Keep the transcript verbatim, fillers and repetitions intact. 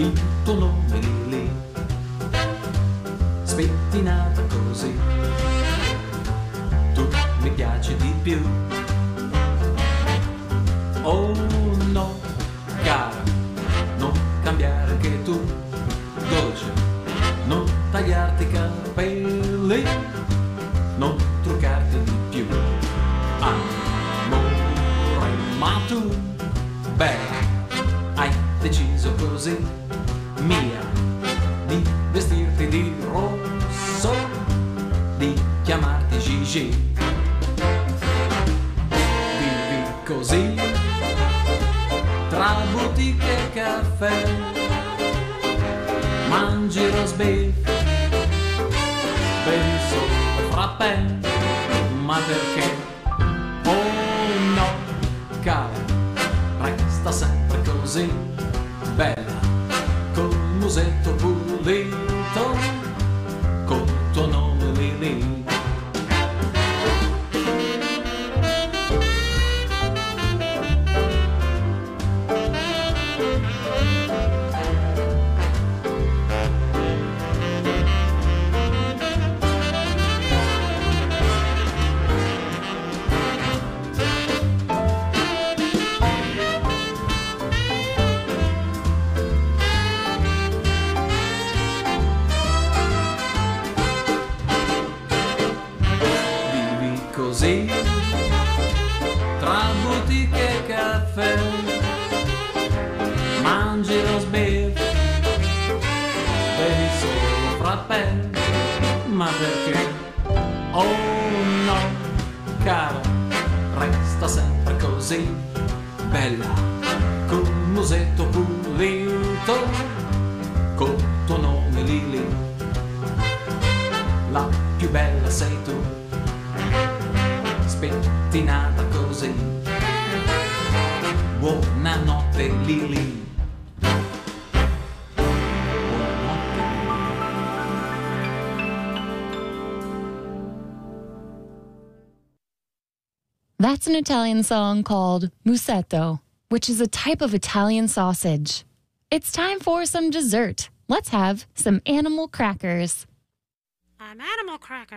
il tuo nome lì lì, spettinata così, tu mi piaci di più. Oh no, cara, non cambiare anche tu, dolce, non tagliarti i capelli, non truccarti di più. Amore, ma tu, bella, hai deciso così, mia, di vestirti di rosso, di chiamarti Gigi. Vivi così, tra boutique e caffè, mangi roast beef, bevi solo frappè, ma perché? Oh no, cara, resta sempre così, bella, col musetto pulito, col tuo nome lì lì. Così, tra boutique e caffè, mangi roast beef, bevi solo frappè, ma perché? Oh no, cara, resta sempre così, bella, col musetto pulito, col tuo nome lì lì, la più bella sei tu, spettinata così. Buonanotte Lily. That's an Italian song called Musetto, which is a type of Italian sausage. It's time for some dessert. Let's have some animal crackers. I'm Animal Cracker.